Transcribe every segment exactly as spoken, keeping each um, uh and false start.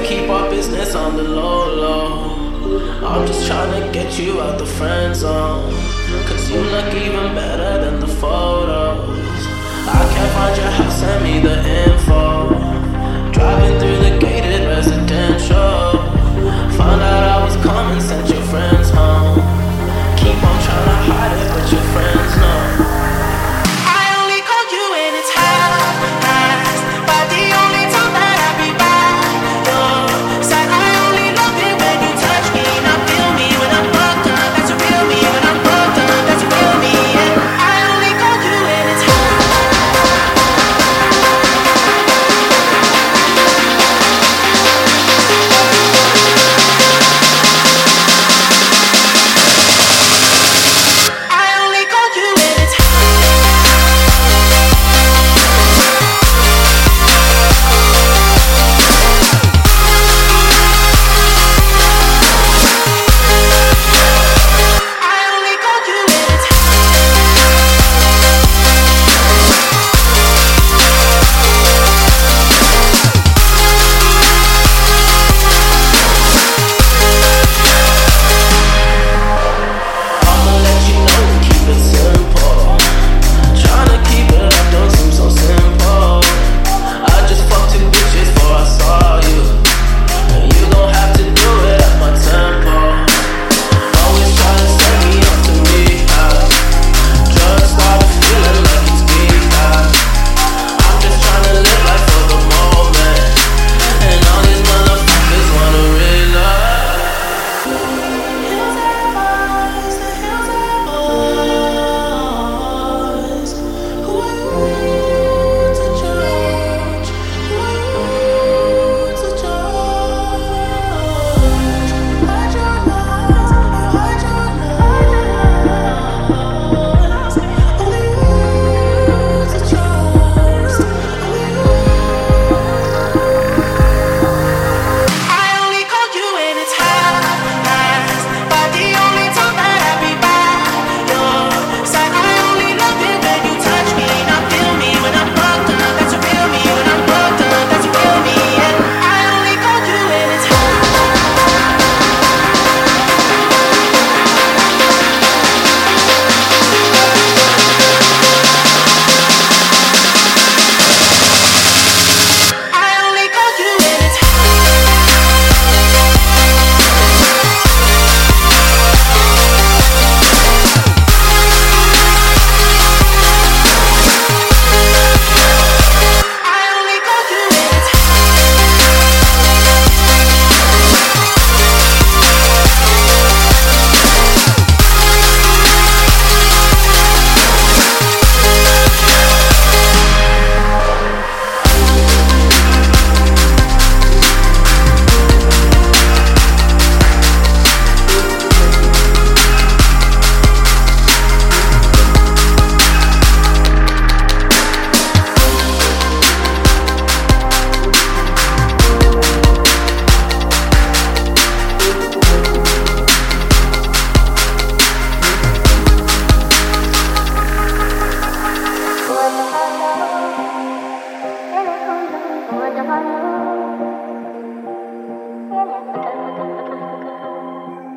keep our business on the low, low. I'm just trying to get you out the friend zone, cause you look even better than the photos. I can't find your house, send me the info. Driving through the gated residential, found out I was coming, sent your friends home. Keep on trying to hide it, but your friends know.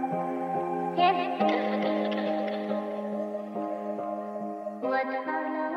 What